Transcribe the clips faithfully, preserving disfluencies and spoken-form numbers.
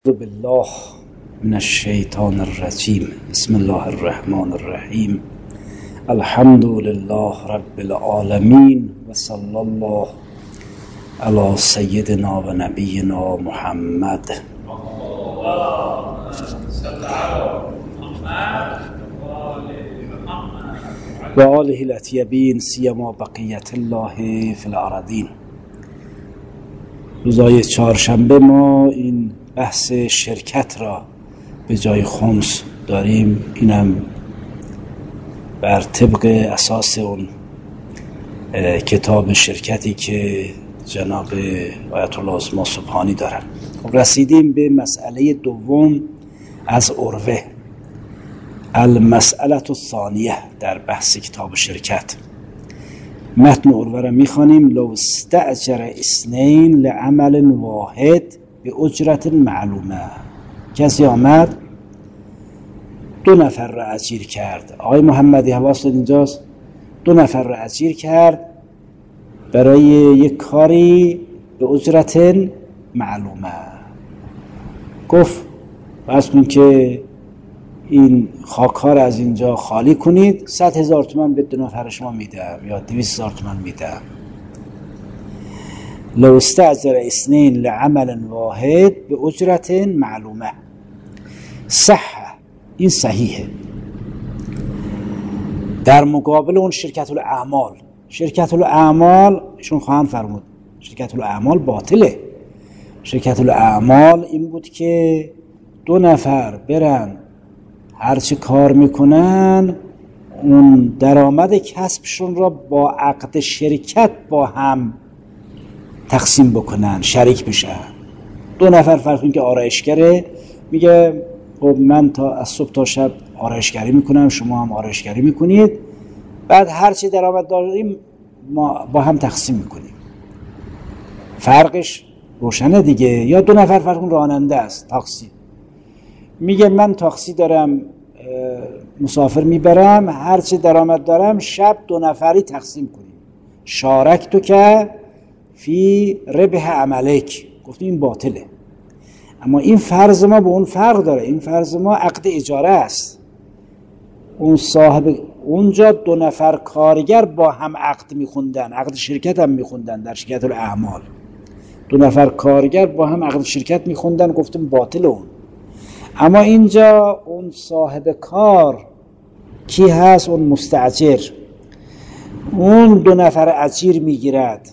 اعوذ بالله من الشیطان الرجیم. بسم الله الرحمن الرحیم. الحمد لله رب العالمین و صلی الله علی سیدنا و نبینا محمد. و آله الاطیبین سیما بقیت الله فی الارضین. روزهای چهارشنبه ما این بحث شرکت را به جای خمس داریم. اینم بر طبق اساس اون کتاب شرکتی که جناب آیت الله عظمی سبحانی دارن. خب رسیدیم به مسئله دوم از عروه، المسئله الثانیه در بحث کتاب شرکت. متن عروه را میخوانیم. لو استأجر اثنین لعمل واحد به اجرت معلومه. کسی آمد دو نفر را اجیر کرد. آقای محمدی حواست اینجاست. دو نفر را اجیر کرد برای یک کاری به اجرت معلومه. گفت فرض کن که این خاک‌ها را از اینجا خالی کنید، صد هزار تومان به دو نفر شما میدم یا دویست هزار تومان میدم. لو استأجر اثنین لعمل واحد به اجرت معلومه. صح، این صحیحه. در مقابل اون شرکت الاعمال، شرکت الاعمال ایشون خواهند فرمود شرکت الاعمال باطله. شرکت الاعمال این بود که دو نفر برن هرچی کار میکنن اون درآمد کسبشون را با عقد شرکت با هم تقسیم بکنن، شریک بشن. دو نفر فرض کن که آرایشگره، میگه خب من تا از صبح تا شب آرایشگری میکنم، شما هم آرایشگری میکنید، بعد هرچی درآمد داریم ما با هم تقسیم میکنیم. فرقش روشنه دیگه. یا دو نفر فرض کن راننده است، تاکسی، میگه من تاکسی دارم، مسافر میبرم، هرچی درآمد دارم شب دو نفری تقسیم کنیم. شارک تو که فی ربح عملک. گفتیم این باطله. اما این فرض ما به اون فرق داره. این فرض ما عقد اجاره است. اون صاحب اونجا دو نفر کارگر با هم عقد میخوندن، عقد شرکت هم میخوندن. در شرکت الاعمال دو نفر کارگر با هم عقد شرکت میخوندن، گفتیم باطل اون. اما اینجا اون صاحب کار کی هست؟ اون مستاجر. اون دو نفر اجیر میگیرد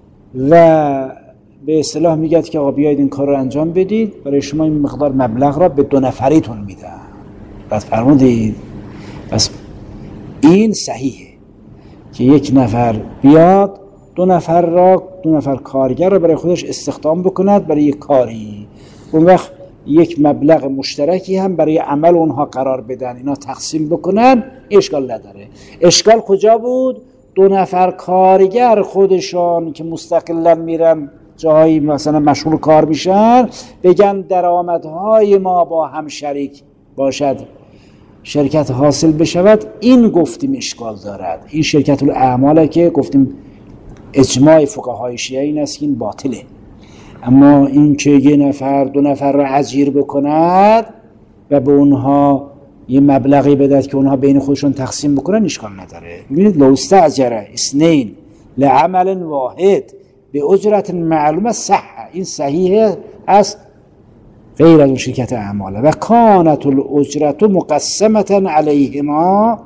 و به اصطلاح میگه که آقا بیایید این کار رو انجام بدید، برای شما این مقدار مبلغ را به دو نفریتون میدم. بس فرمودید. بس این صحیحه که یک نفر بیاد دو نفر را دو نفر کارگر را برای خودش استخدام بکند برای یک کاری. اون وقت یک مبلغ مشترکی هم برای عمل اونها قرار بدن، اینا تقسیم بکنن، اشکال نداره. اشکال کجا بود؟ دو نفر کارگر خودشان که مستقلا میرن جایی مثلا مشغول کار میشن، بگن درآمدهای ما با هم شریک باشد، شرکت حاصل بشود. این گفتیم اشکال دارد. این شرکت الاعماله که گفتیم اجماع فقهای شیعه این است که این باطله. اما این که یه نفر دو نفر را اجیر بکند و به اونها یه مبلغی بدهد که اونها بین خودشون تقسیم بکنن، اشکال نداره. ببینید لو استأجر اثنین لعمل واحد به اجرت معلومه. صح، این صحیحه است، غیر از اون شرکت اعماله. و کانت الاجرت مقسمه علیهما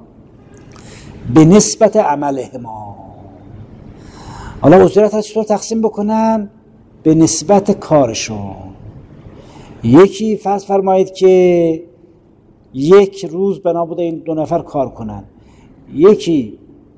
به نسبت عملهما. حالا اجرت ها چطور تقسیم بکنن؟ به نسبت کارشون. یکی فرض فرمایید که یک روز بنا بوده این دو نفر کار کنن، یکی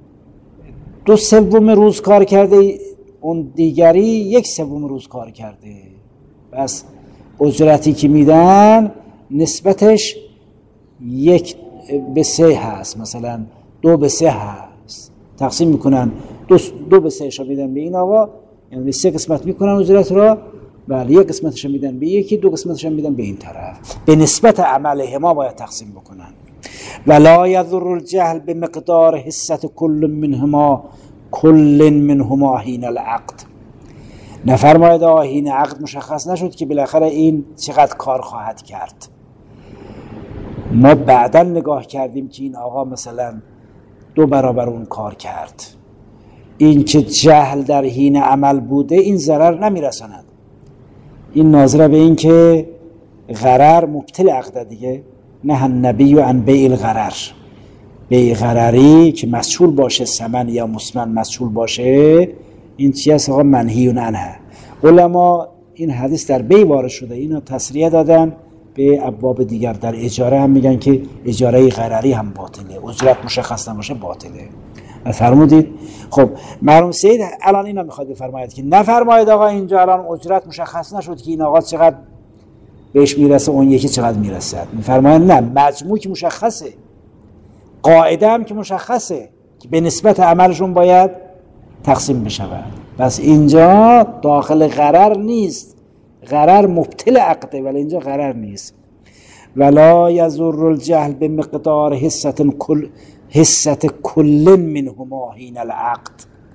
دو سوم روز کار کرده، اون دیگری یک سوم روز کار کرده. بس اجرتی که میدن نسبتش یک به سه هست، مثلا دو به سه هست. تقسیم میکنن، دو, دو به سه شو میدن به این آقا، یعنی سه قسمت میکنن اجرت را. بله، یک قسمتش میدن به یکی، دو قسمتش میدن به این طرف. به نسبت عمله ما باید تقسیم بکنن. ولا یضر الجهل بمقدار حصه کل منهما کل منهما حین العقد. نفرماید آقا حین عقد مشخص نشد که بالاخره این چقدر کار خواهد کرد. ما بعداً نگاه کردیم که این آقا مثلا دو برابر اون کار کرد. این که جهل در حین عمل بوده این ضرر نمیرساند. این ناظر به این که غرر مبطل عقده دیگه. نه النبی عن بیع الغرر، بیع غرری که مسئول باشه، ثمن یا مسمن مسئول باشه، این چی هست آقا؟ منهی عنه. علما این حدیث در بیع وارد شده اینو تصریح دادن به ابواب دیگر. در اجاره هم میگن که اجاره غرری هم باطله، اجرت مشخص نباشه باطله. فرمودید؟ خب مرحوم سید الان اینا میخواد بفرماید که نفرماید آقا اینجا الان اجرت مشخص نشد که این آقا چقدر بهش میرسه اون یکی چقدر میرسد. میفرماید نه، مجموع که مشخصه، قاعده هم که مشخصه که به نسبت عملشون باید تقسیم بشود. پس اینجا داخل غرر نیست، غرر مبطل عقده ولی اینجا غرر نیست. ولا یضر الجهل بمقدار حصه کل حصه کل منهما حین العقد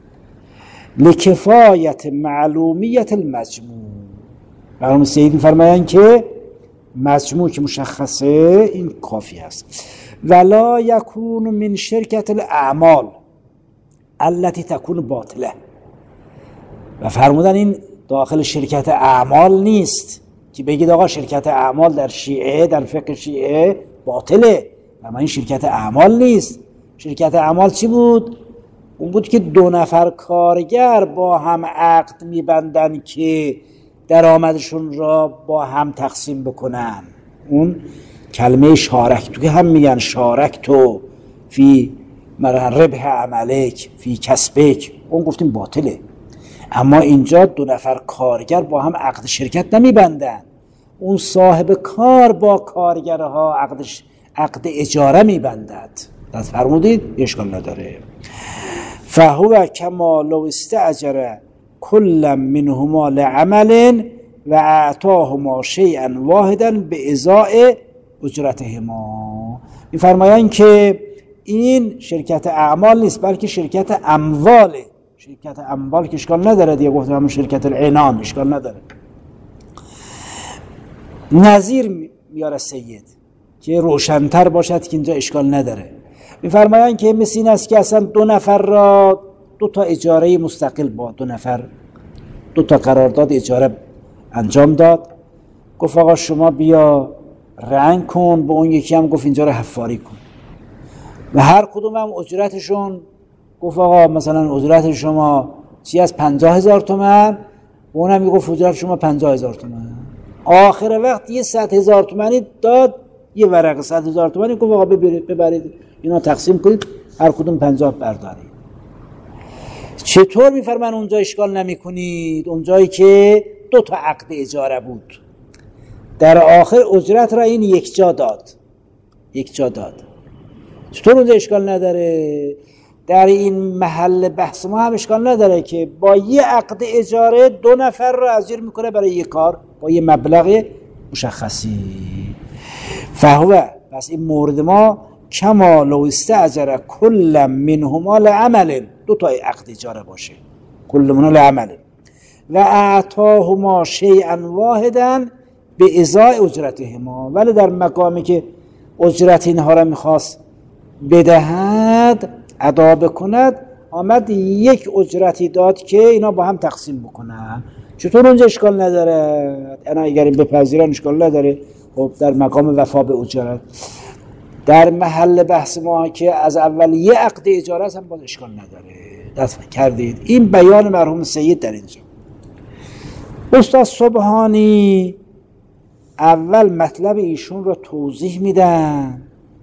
لکفایت معلومیت المجموع. برام سید می‌فرمایند که مجموع که مشخصه این کافی است. ولا یکون من شرکت الاعمال التي تكون باطله. و فرمودن این داخل شرکت اعمال نیست که بگید آقا شرکت اعمال در شیعه، در فقه شیعه باطله. اما این شرکت اعمال نیست. شرکت اعمال چی بود؟ اون بود که دو نفر کارگر با هم عقد میبندن که درآمدشون را با هم تقسیم بکنن. اون کلمه شارک تو که هم میگن شارک تو فی ربح عملک فی کسبک، اون گفتیم باطله. اما اینجا دو نفر کارگر با هم عقد شرکت نمیبندن، اون صاحب کار با کارگرها عقد عقد اجاره میبندد. دست فرمودید؟ اشکال نداره. فهو کما لو استاجر کل منهما لعمل و اعطاهما شیئا واحدا به ازاء اجرتهما. میفرمایند که این شرکت اعمال نیست بلکه شرکت امواله. شرکت اموال که اشکال نداره دیگه، گفتم همون شرکت العنان اشکال نداره. نظیر میاره سید که روشن‌تر باشد که اینجا اشکال نداره. میفرمایند که مثل این است که اصلا دو نفر را دو تا اجاره مستقل با دو نفر دو تا قرارداد اجاره انجام داد. گفت آقا شما بیا رنگ کن، به اون یکی هم گفت اینجا رو حفاری کن و هر کدوم هم اجرتشون گفت آقا مثلا اجرت شما چی از پنجاه هزار تومن، اون هم گفت اجرت شما پنجاه هزار تومن. آخر وقت یه صد هزار تومنی داد، یه ورقه صد هزار تومنی گفت آقا ببرید ببرید اینا تقسیم کنید، هر کدوم پنجاه بردارید. چطور میفرمان اونجا اشکال نمی کنید؟ اونجایی که دو تا عقد اجاره بود در آخر اجرت را این یک جا داد یک جا داد چطور اونجا اشکال نداره؟ در این محل بحث ما هم اشکال نداره که با یه عقد اجاره دو نفر را اجیر میکنه برای یک کار با یه مبلغ مشخصی. فهو پس این مورد ما کما لو استاجر کل منهما لعمل، دو تا عقد اجاره باشه کل منهما لعمل و اعطاهما شیئا واحدا به ازای اجرتهما، ولی در مقامی که اجرت اینها را میخواست بدهد ادا بکند آمد یک اجرتی داد که اینا با هم تقسیم بکنن. چطور اونجا اشکال نداره؟ انا اگر این بپذیرن اشکال نداره. خب در مقام وفا به اجرت در محل بحث ما که از اول یه عقد اجاره است هم باز اشکال نداره. دست کردید. این بیان مرحوم سید در اینجا. استاد سبحانی اول مطلب ایشون رو توضیح میدن،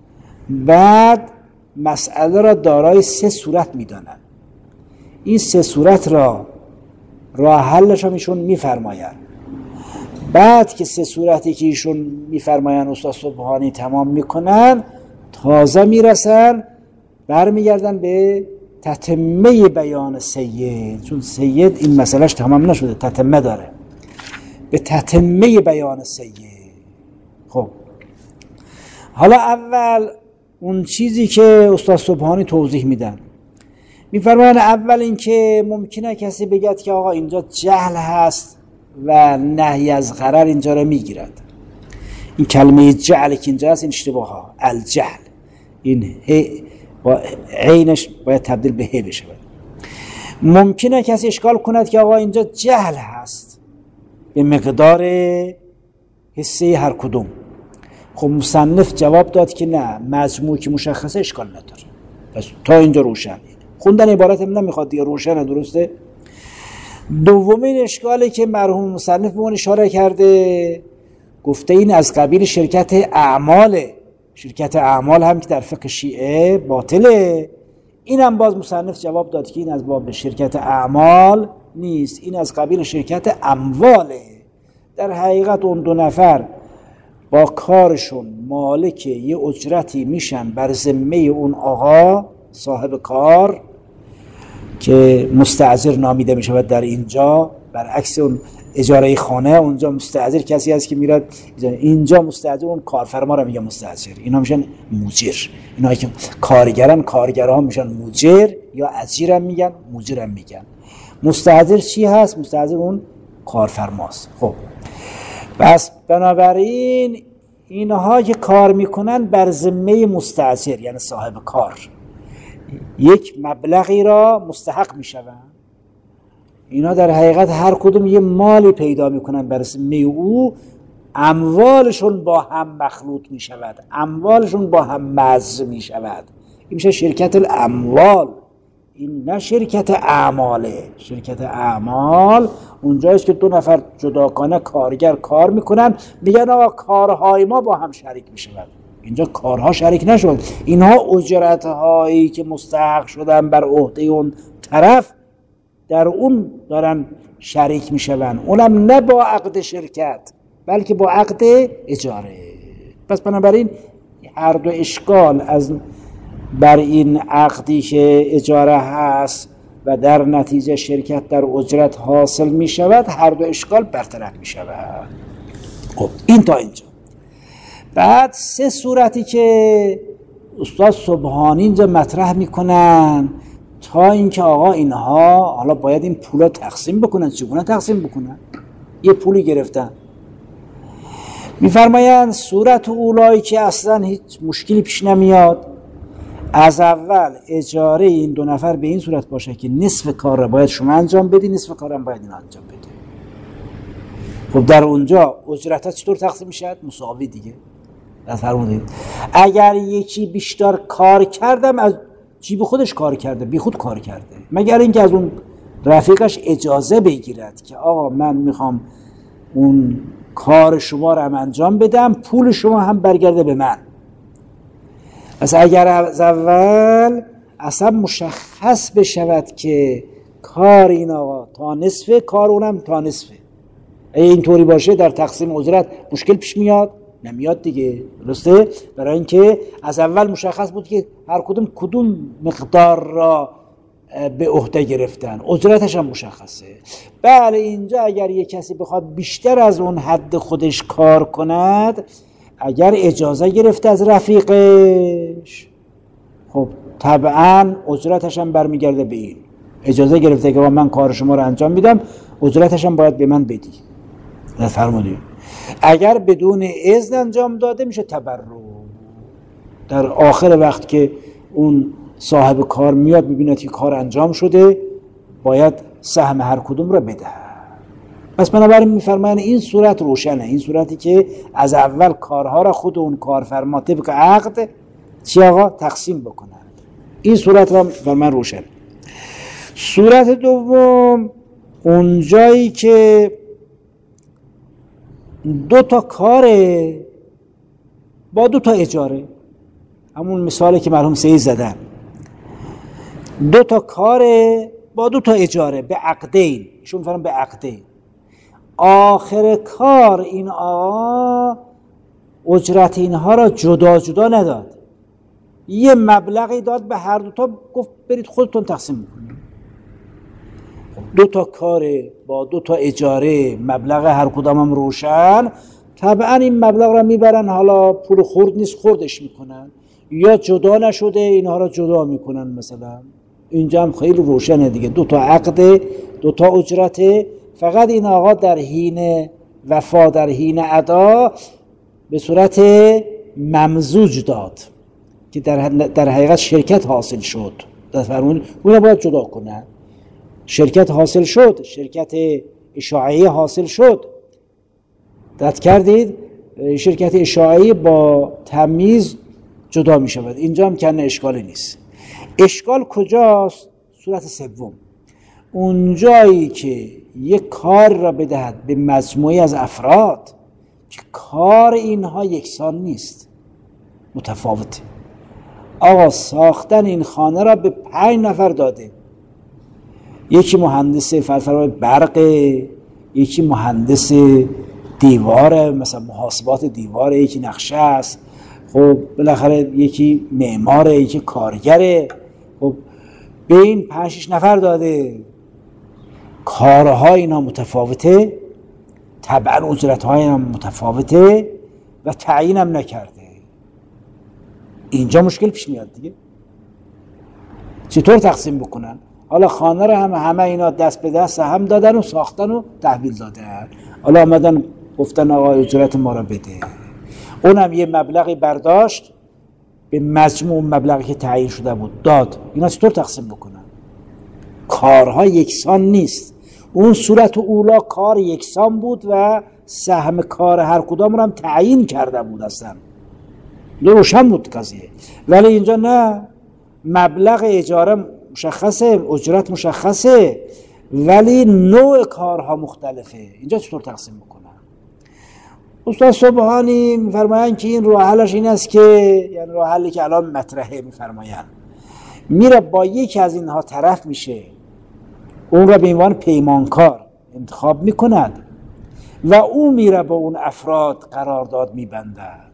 بعد مسئله را دارای سه صورت میدانن. این سه صورت را راه حلش هم ایشون میفرماین. بعد که سه صورتی که ایشون میفرماین استاد سبحانی تمام میکنن، تازه میرسن برمیگردن به تتمه بیان سید، چون سید این مسئلهش تمام نشده، تتمه داره، به تتمه بیان سید. خب حالا اول اون چیزی که استاد سبحانی توضیح میدن، میفرمایند اول اینکه ممکنه کسی بگد که آقا اینجا جهل هست و نهی از غرر اینجا رو میگیرد. این کلمه جهل که اینجا هست این اشتباه ها، الجهل، این هی با عینش باید تبدیل به هی بشه. ممکنه کسی اشکال کند که آقا اینجا جهل هست به مقدار حصه هر کدوم. خب مصنف جواب داد که نه، مجموع که مشخصه اشکال نداره. پس تا اینجا روشن، خوندن عبارت هم نمیخواد دیگه، روشنه. درسته؟ دومین اشکالی که مرحوم مصنف به اون اشاره کرده، گفته این از قبیل شرکت اعماله. شرکت اعمال هم که در فقه شیعه باطله. این هم باز مصنف جواب داد که این از باب شرکت اعمال نیست، این از قبیل شرکت امواله. در حقیقت اون دو نفر با کارشون مالک یه اجرتی میشن بر ذمه اون آقا صاحب کار که مستأجر نامیده میشه. و در اینجا برعکس اون اجاره خانه، اونجا مستأجر کسی هست که میراد، اینجا مستأجر اون کارفرما رو میگه مستأجر. اینا میشن مجر. اینا که کارگران، کارگرها میشن مجر، یا اجیرم میگن، مجرم میگن. مستأجر چی هست؟ مستأجر اون کارفرماست. خب بس بنابراین اینها که کار میکنن بر ذمه مستأجر یعنی صاحب کار، یک مبلغی را مستحق میشوند. اینا در حقیقت هر کدوم یه مالی پیدا میکنن بر ذمه او، اموالشون با هم مخلوط میشود، اموالشون با هم مزج میشود. این میشه شرکت الاموال. این نه شرکت اعماله. شرکت اعمال اونجاییست که دو نفر جداگانه کارگر کار میکنن، میگن آقا کارهای ما با هم شریک میشود. اینجا کارها شریک نشد. اینها اجرتهایی که مستحق شدن بر عهده اون طرف در اون دارن شریک میشون، اونم نه با عقد شرکت بلکه با عقد اجاره. پس بنابراین هر دو اشکال از بر این عقدی که اجاره هست و در نتیجه شرکت در اجرت حاصل می شود، هر دو اشکال برطرف می شود. خب این تا اینجا. بعد سه صورتی که استاد سبحانی اینجا مطرح میکنن تا اینکه آقا اینها حالا باید این پولا تقسیم بکنن. چگونه تقسیم بکنن؟ یه پولی گرفتن، میفرمایند صورت اولایی که اصلا هیچ مشکلی پیش نمیاد، از اول اجاره این دو نفر به این صورت باشه که نصف کار را باید شما انجام بدی، نصف کار را باید این انجام بده. خب در اونجا اجرت ها چطور تقسیم میشد؟ مساوی دیگه. فرمودید اگر یکی بیشتر کار کردم از جیب خودش کار کرده، بی خود کار کرده، مگر اینکه از اون رفیقش اجازه بگیرد که آقا من میخوام اون کار شما رو هم انجام بدم، پول شما هم برگرده به من. پس اگر از اول اصلا مشخص بشود که کار این آقا تا نصفه، کار اونم تا نصفه، اگه اینطوری باشه در تقسیم اجرت مشکل پیش میاد؟ نمیاد دیگه. درسته؟ برای اینکه از اول مشخص بود که هر کدوم کدوم مقدار را به عهده گرفتن، اجرتش هم مشخصه. بله اینجا اگر یک کسی بخواد بیشتر از اون حد خودش کار کند، اگر اجازه گرفته از رفیقش، خب طبعا اجرتش هم برمیگرده به این. اجازه گرفته که من کار شما رو انجام میدم، اجرتش هم باید به من بدی. فرمودید اگر بدون اذن انجام داده میشه تبرع. در آخر وقت که اون صاحب کار میاد ببیند که کار انجام شده، باید سهم هر کدوم را بده. پس بنابراین میفرمایند این صورت روشنه، این صورتی که از اول کارها را خود اون کارفرما طبق عقد چی آقا تقسیم بکنند. این صورت را بر من روشن. صورت دوم اون جایی که دو تا کاره با دو تا اجاره، همون مثالی که مرحوم سید زدن، دو تا کاره با دو تا اجاره به عقدین، ایشون فرمان به عقدین. آخر کار این آقا اجرت اینها را جدا جدا نداد، یه مبلغی داد به هر دو تا، گفت برید خودتون تقسیم بکنید. دو تا کار با دو تا اجاره، مبلغ هر کدام هم روشن، طبعا این مبلغ را میبرن، حالا پول خورد نیست خوردش میکنن، یا جدا نشده اینها را جدا میکنن، مثلا اینجا هم خیلی روشنه دیگه، دو تا عقد، دو تا اجرته، فقط این آقا در حین وفا، در حین ادا به صورت ممزوج داد که در در حقیقت شرکت حاصل شد. در فرمون اون باید جدا کنن. شرکت حاصل شد، شرکت اشاعه حاصل شد. دقت کردید؟ شرکت اشاعه با تمیز جدا می شود. اینجا هم کنه اشکالی نیست. اشکال کجاست؟ صورت سوم، اون جایی که یک کار را بدهد به مجموعی از افراد که کار اینها یکسان نیست، متفاوته. آقا ساختن این خانه را به پنج نفر داده، یکی مهندس فرفرای برق، یکی مهندس دیواره، مثلا محاسبات دیواره، یکی نقشه است، خب بالاخره یکی معماره، یکی کارگره. خب به این پنج شش نفر داده، کارها اینا متفاوته، طبعا اجرت‌های اینا متفاوته و تعیین هم نکرده. اینجا مشکل پیش میاد دیگه. چطور تقسیم بکنن؟ حالا خانه رو هم همه اینا دست به دست هم دادن و ساختن و تحویل دادن، حالا آمدن گفتن آقا اجرت ما رو بده، اونم یه مبلغی برداشت به مجموع مبلغی که تعیین شده بود داد. اینا چطور تقسیم بکنن؟ کارها یکسان نیست. اون صورت اولا کار یکسان بود و سهم کار هر کدام رو هم تعیین کرده بود، اصلا روشن بود قضیه. ولی اینجا نه، مبلغ اجاره مشخصه، اجرت مشخصه، ولی نوع کارها مختلفه. اینجا چطور تقسیم بکنن؟ استاد سبحانی میفرمایند که این راه حلش این است که، یعنی راه حلی که الان مطرحه، میفرمایند میره با یکی از اینها طرف میشه، اون را به عنوان پیمانکار انتخاب میکند و او میره با اون افراد قرارداد میبندد.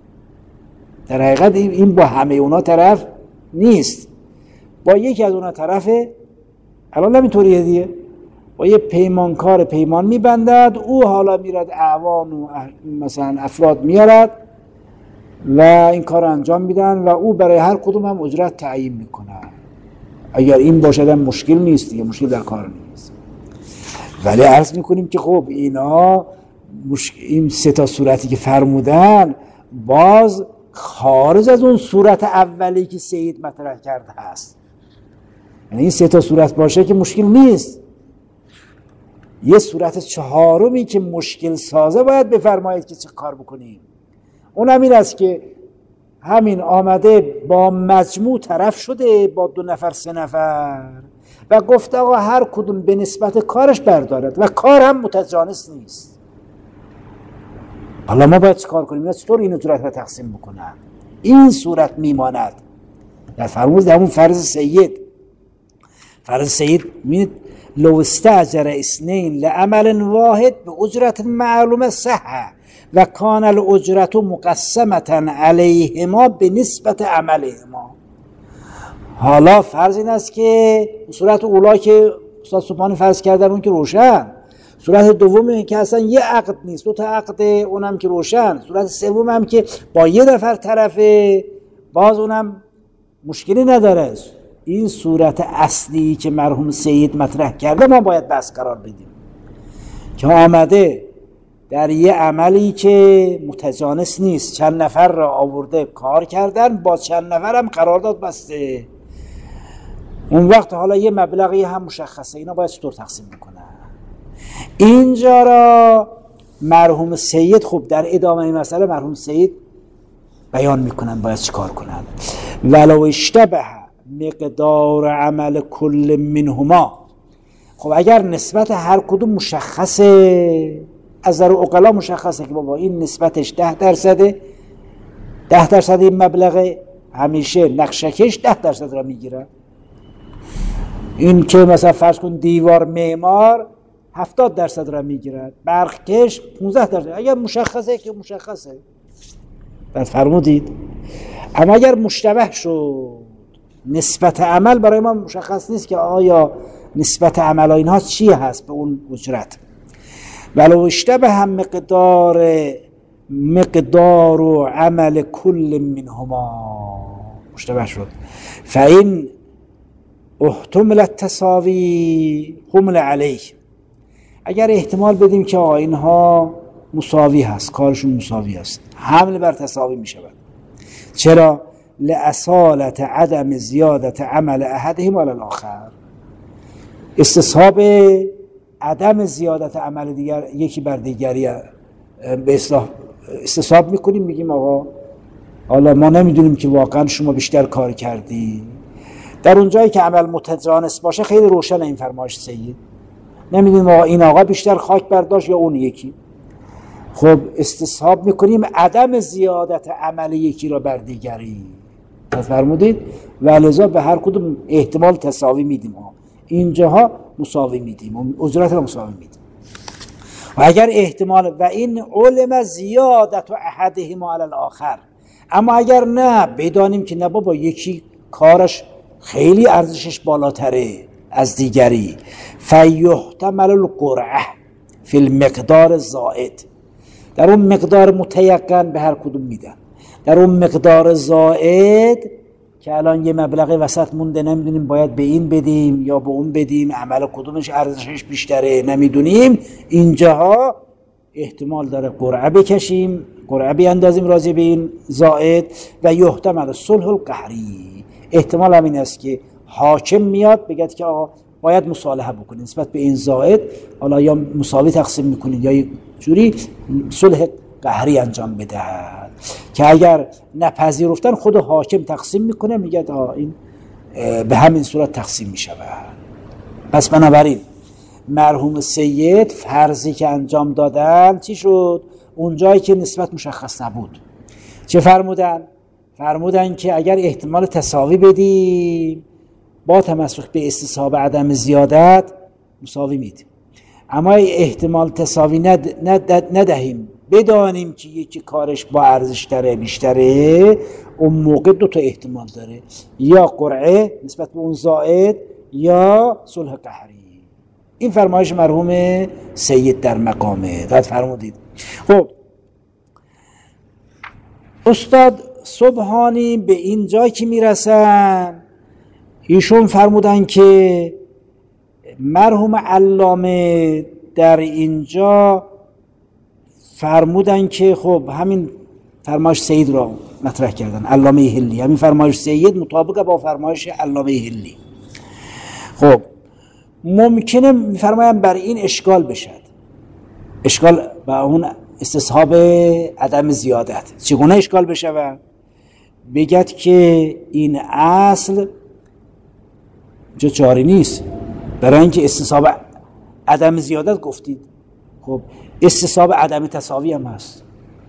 در حقیقت این با همه اونا طرف نیست، با یکی از اونا طرفه. الان نمیطوریه دیگه، با یه پیمانکار پیمان میبندد، او حالا میرد اعوان و مثلا افراد میارد و این کار انجام میدن و او برای هر کدوم هم اجرت تعیین میکنه. اگر این باشد هم مشکل نیست دیگه، مشکل در کار نیست. ولی عرض میکنیم که خب اینا مشک... این سه تا صورتی که فرمودن باز خارج از اون صورت اولی که سید مطرح کرده هست. یعنی این سه تا صورت باشه که مشکل نیست. یه صورت چهارمی که مشکل سازه باید بفرمایید که چه کار بکنیم. اون هم این است که همین آمده با مجموع طرف شده، با دو نفر سه نفر، و گفت آقا هر کدوم به نسبت کارش بردارد و کار هم متجانس نیست. حالا ما باید چه کار کنیم؟ اینا چطور این صورت رو تقسیم بکنن؟ این صورت میماند. در فرمود در همون فرض سید، فرض سید می‌بینید لو استاجر اثنین لعمل واحد به اجرت معلومه صحه و کان الاجرت مقسمتا علیهما به نسبت عملهما. حالا فرض این است که صورت اولا که استاد سبحانی فرض کردن اون که روشن، صورت دومی که اصلا یه عقد نیست، دو تا عقد، اونم که روشن، صورت سوم هم که با یه نفر طرفه، باز اونم مشکلی نداره. این صورت اصلی که مرحوم سید مطرح کرده ما باید بحث قرار بدیم که آمده در یه عملی که متجانس نیست، چند نفر را آورده کار کردن، با چند نفر هم قرارداد بسته، اون وقت حالا یه مبلغی هم مشخصه، اینا باید چطور تقسیم بکنن؟ اینجا را مرحوم سید خب در ادامه این مسئله مرحوم سید بیان میکنن باید چی کار کنن. ولو اشتبه مقدار عمل کل منهما، خب اگر نسبت هر کدوم مشخصه، از نظر عقلا مشخصه که بابا این نسبتش ده درصده، ده درصد این مبلغ، همیشه نقشکش ده درصد را میگیره. این که مثلا فرض کن دیوار معمار هفتاد درصد را میگیرد، برقکش پانزده درصد، اگر مشخصه که مشخصه. بعد فرمودید اما اگر مشتبه شد، نسبت عمل برای ما مشخص نیست که آیا نسبت عمل اینها چی هست به اون اجرت. ولو اشتبه هم مقدار مقدار و عمل کل منهما، مشتبه شد، فاین احتمل التساوی حمل علیه، اگر احتمال بدیم که آقا اینها مساوی هست، کارشون مساوی است، حمل بر تساوی می شود. چرا؟ لأصالت عدم زیادت عمل احدهم علی الاخر، استصحاب عدم زیادت عمل دیگر یکی بر دیگری به اصطلاح استصحاب میکنیم، میگیم آقا حالا ما نمیدونیم که واقعا شما بیشتر کار کردی. در اون جایی که عمل متجانس باشه خیلی روشن این فرمایش سید، نمیدونیم آقا این آقا بیشتر خاک برداشت یا اون یکی. خب استصحاب میکنیم عدم زیادت عمل یکی را بر دیگری، فرمودید، و لذا به هر کدوم احتمال تساوی میدیم، اینجاها مساوی میدیم، اجرت را مساوی میدیم. و اگر احتمال و این علم زیادت و احدهما علی الاخر، اما اگر نه بدانیم که نه بابا یکی کارش خیلی ارزشش بالاتره از دیگری، فیحتمل القرعه فی المقدار زائد، در اون مقدار متیقن به هر کدوم میدن، در اون مقدار زائد که الان یه مبلغ وسط مونده نمیدونیم باید به این بدیم یا به اون بدیم، عمل کدومش ارزشش بیشتره نمیدونیم، اینجاها احتمال داره قرعه بکشیم، قرعه بیاندازیم راضی به این زائد. و یحتمل صلح القهری، احتمال همین است که حاکم میاد بگه که آقا باید مصالحه بکنید نسبت به این زائد، حالا یا مساوی تقسیم میکنید یا جوری صلح قهری انجام بدهد، که اگر نپذیرفتن خود حاکم تقسیم میکنه، میگه آه این به همین صورت تقسیم میشود. پس بنابراین مرحوم سید فرضی که انجام دادن چی شد؟ اون جایی که نسبت مشخص نبود چه فرمودن؟ فرمودن که اگر احتمال تساوی بدیم با تمسک به استصحاب عدم زیادت مساوی میدیم، اما احتمال تساوی ند... ند... ندهیم بدانیم که یکی کارش با ارزش داره بیشتره، اون موقع دو تا احتمال داره، یا قرعه نسبت به اون زائد یا صلح قهری. این فرمایش مرحوم سید در مقامه داد فرمودید. خب استاد سبحانی به این جای که میرسن ایشون فرمودن که مرحوم علامه در اینجا فرمودن که خب همین فرمایش سید را مطرح کردن، علامه هلی، همین فرمایش سید مطابق با فرمایش علامه هلی. خب ممکنه میفرمایم بر این اشکال بشد، اشکال با اون استصحاب عدم زیادت چگونه اشکال بشود؟ بگد که این اصل جا جاری نیست، برای اینکه استصحاب عدم زیادت گفتید، خب استصحاب عدم تساوی هم هست،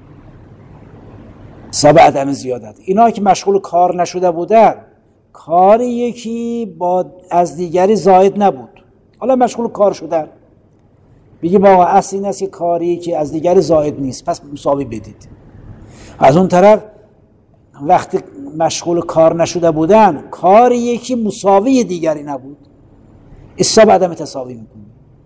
استصحاب عدم زیادت، اینا که مشغول کار نشده بودن، کار یکی با از دیگری زائد نبود، حالا مشغول کار شدن، بگیم آقا اصل این است که کاری که از دیگری زائد نیست پس مساوی بدید. از اون طرف وقتی مشغول کار نشده بودن کار یکی مساوی دیگری نبود، استصحاب عدم تساوی میکنه.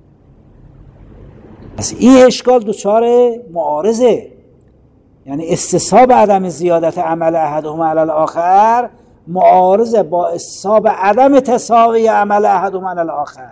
پس این اشکال دچار معارضه، یعنی استصحاب عدم زیادت عمل احدهما علی الاخر معارضه با استصحاب عدم تساوی عمل احدهما علی الاخر.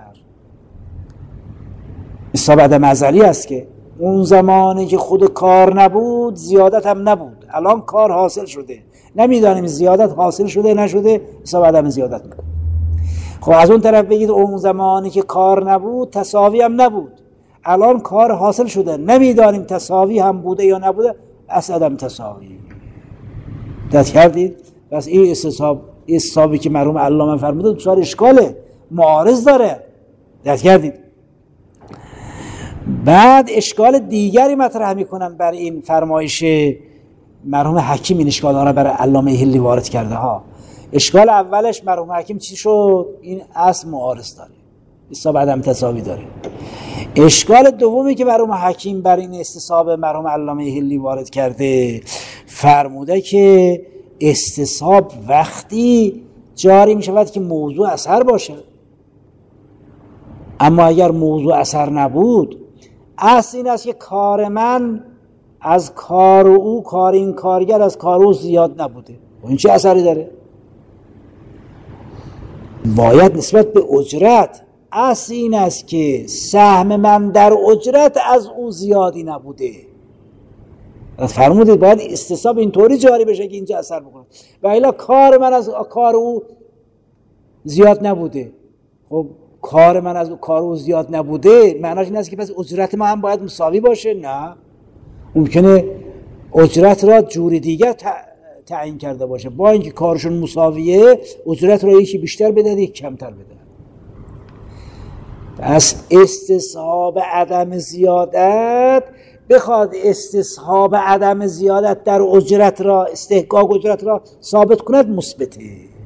استصحاب عدم ازلی است که اون زمانی که خود کار نبود زیادت هم نبود، الان کار حاصل شده، نمیدانیم زیادت حاصل شده نشده، استصحاب عدم زیادت میکنه. خب از اون طرف بگید اون زمانی که کار نبود تساوی هم نبود، الان کار حاصل شده، نمیدانیم تساوی هم بوده یا نبوده، اصل عدم تساوی. دست کردید؟ بس این استصحاب استصحابی که مرحوم علامه فرموده دچار اشکاله، معارض داره. دست کردید؟ بعد اشکال دیگری مطرح میکنن بر این فرمایش مرحوم حکیم، این اشکال ها را برای علامه هلی وارد کرده ها. اشکال اولش مرحوم حکیم چی شد؟ این اصل معارض داره، استصحاب عدم تساوی داره. اشکال دومی که مرحوم حکیم بر این استصحاب مرحوم علامه هلی وارد کرده، فرموده که استصحاب وقتی جاری می شود که موضوع اثر باشد، اما اگر موضوع اثر نبود، اصل این است که کار من از کار او، کار این کارگر از کار او زیاد نبوده، این چه اثری داره؟ باید نسبت به اجرت، اصل این است که سهم من در اجرت از او زیادی نبوده. فرمودید باید استصحاب اینطوری جاری بشه که اینجا اثر بکنه، و الا کار من از کار او زیاد نبوده. خب کار من از کار او زیاد نبوده معناش این است که پس اجرت ما هم باید مساوی باشه؟ نه، ممکنه اجرت را جور دیگر تعیین کرده باشه، با اینکه کارشون مساویه اجرت را یکی بیشتر بده یکی کمتر بده. پس استصحاب عدم زیادت بخواد استصحاب عدم زیادت در اجرت را، استحقاق اجرت را ثابت کند، مثبته.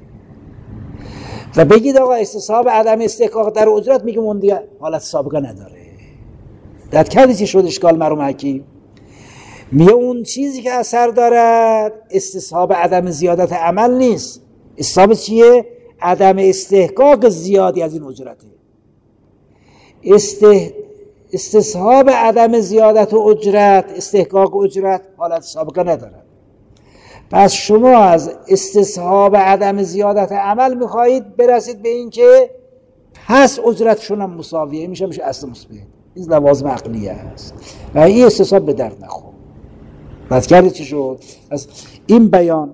و بگید آقا استصحاب عدم استحقاق در اجرت، میگه اون دیگه حالت سابقه نداره. دقت کردی چی شد اشکال مرحوم حکیم؟ میگه اون چیزی که اثر دارد استصحاب عدم زیادت عمل نیست. استصحاب چیه؟ عدم استحقاق زیادی از این اجرته. استه... استصحاب عدم زیادت و اجرت، استحقاق اجرت حالت سابقه ندارد. پس شما از استصحاب عدم زیادت عمل میخواهید برسید به این که پس اجرتشون هم مساویه، میشه میشه اصل مثبت. این لوازم عقلیه است و این استصحاب به درد نخور. بعد کرده چی شد؟ از این بیان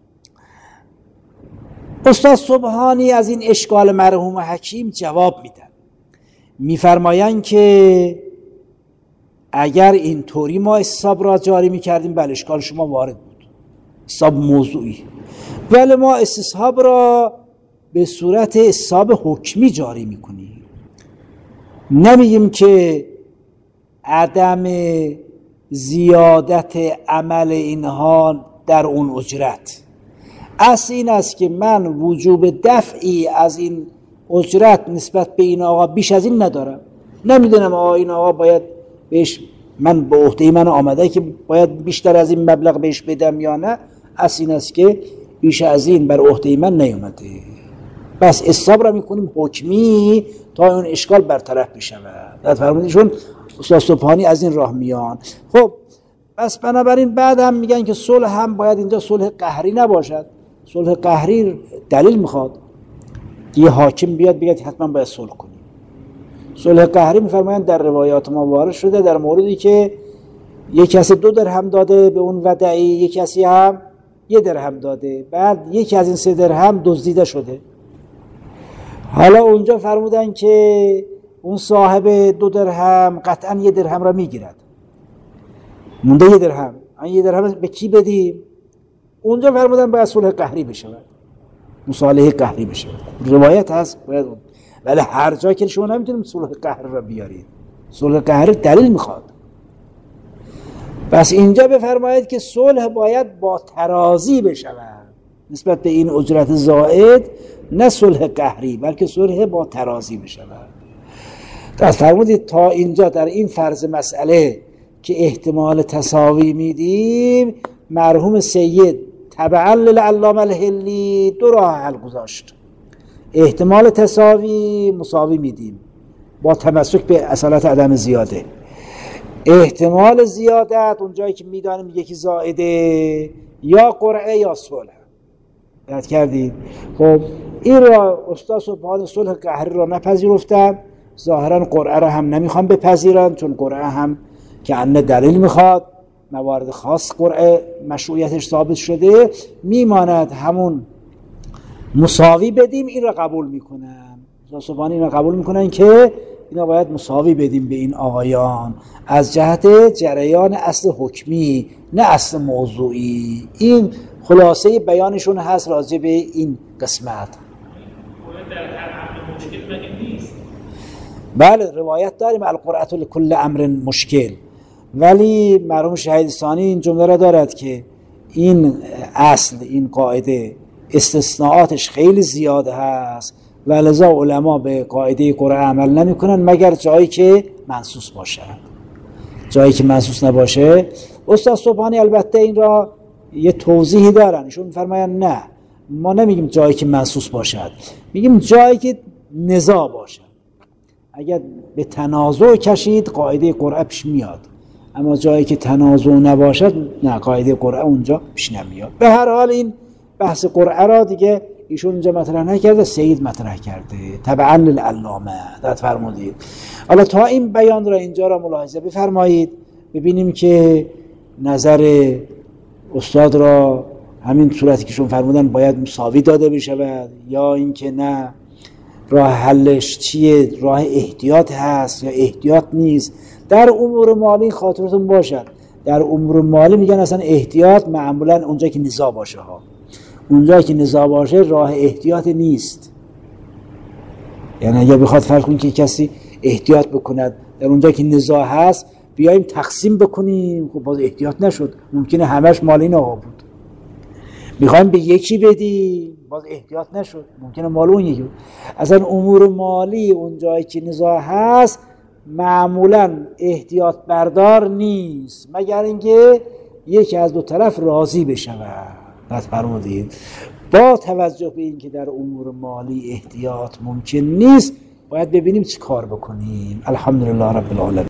استاد سبحانی از این اشکال مرحوم حکیم جواب میدن، میفرمایند که اگر این طوری ما استصحاب را جاری میکردیم بله اشکال شما وارد بود، استصحاب موضوعی، ولی ما استصحاب را به صورت استصحاب حکمی جاری میکنیم، نمیگیم که عدم زیادت عمل اینها در اون اجرت. اصل این است که من وجوب دفعی از این اجرت نسبت به این آقا بیش از این ندارم، نمیدونم آقا این آقا باید بهش، من به عهده من آمده که باید بیشتر از این مبلغ بهش بدم یا نه. اصل این است که بیش از این بر عهده من نیومده، بس استصحاب را میکنیم حکمی تا اون اشکال برطرف بشود. در فرمودیشون استاد سبحانی از این راه میان. خب پس بنابراین بعد هم میگن که صلح هم باید اینجا صلح قهری نباشد. صلح قهری دلیل میخواد، یه حاکم بیاد بگه حتما باید صلح کنیم. صلح قهری میفرمایند در روایات ما وارد شده در موردی که یک کسی دو درهم داده به اون ودعی، یک کسی هم یه درهم داده، بعد یکی از این سه درهم دزدیده شده. حالا اونجا فرمودن که اون صاحب دو درهم قطعا یه درهم را میگیرد، مونده یه درهم، این یه درهم به کی بدیم؟ اونجا فرمودن باید صلح قهری بشود، مصالحه قهری بشود. روایت هست باید اون. ولی هر جا که شما نمیتونید صلح قهر را بیارید، صلح قهر دلیل میخواد. پس اینجا بفرمایید که صلح باید با ترازی بشود نسبت به این اجرت زائد، نه صلح قهری بلکه صلح با ترازی بشود. تا فرمودید تا اینجا در این فرض مسئله که احتمال تساوی میدیم، مرحوم سید تبعا للعلامه الحلی دو راه حل گذاشت. احتمال تساوی مساوی میدیم با تمسک به اصالت عدم زیاده. احتمال زیادت اونجایی که میدانیم یکی زائده یا قرعه یا صلح. یاد کردید؟ خب این را استاد سبحانی صلح قهری را نپذیرفتن، ظاهرا قرعه را هم نمیخوان بپذیرن، چون قرعه هم که انه دلیل میخواد، موارد خاص قرعه مشروعیتش ثابت شده، میماند همون مساوی بدیم. این را قبول میکنن، استاد سبحانی این را قبول میکنن که اینا باید مساوی بدیم به این آقایان از جهت جریان اصل حکمی نه اصل موضوعی. این خلاصه بیانشون هست راجع به این قسمت. در هر امر مشکل مگه نیست؟ بله روایت داریم القرعة لكل امر مشکل، ولی مرحوم شهید ثانی این جمله را دارد که این اصل، این قاعده استثناءاتش خیلی زیاده هست و لذا علما به قاعده قرعه عمل نمی کنن مگر جایی که منصوص باشه. جایی که منصوص نباشه استاد سبحانی البته این را یه توضیحی دارن، ایشون میفرماین نه ما نمیگیم جایی که منصوص باشد، میگیم جایی که نزاع باشد. اگر به تنازع کشید قاعده قرعه پیش میاد، اما جایی که تنازع نباشد نه قاعده قرعه اونجا پیش نمیاد. به هر حال این بحث قرعه را دیگه ایشون اینجا مطرح نکرده، سید مطرح کرده تبعا للعلامه. دقت فرمودید. حالا تا این بیان را اینجا را ملاحظه بفرمایید، ببینیم که نظر استاد را همین صورتی که شون فرمودن باید مساوی داده بشود یا اینکه نه راه حلش چیه، راه احتیاط هست یا احتیاط نیست. در امور مالی خاطرتون باشد، در امور مالی میگن اصلا احتیاط معمولا اونجا که نزاع باشه ها، اونجا که نزاع باشه راه احتیاط نیست. یعنی اگه بخواد فرض کنید که کسی احتیاط بکند در اونجا که نزاع هست، بیایم تقسیم بکنیم، خب باز احتیاط نشد، ممکنه همش مال این آقا بود. میخوایم به یکی بدیم، باز احتیاط نشد، ممکنه مال اون یکی بود. اصلا امور مالی اونجایی که نزاع هست معمولا احتیاط بردار نیست، مگر اینکه یکی از دو طرف راضی بشود. پس فرمودید با توجه به اینکه در امور مالی احتیاط ممکن نیست، باید ببینیم چی کار بکنیم. الحمدلله رب العالمین.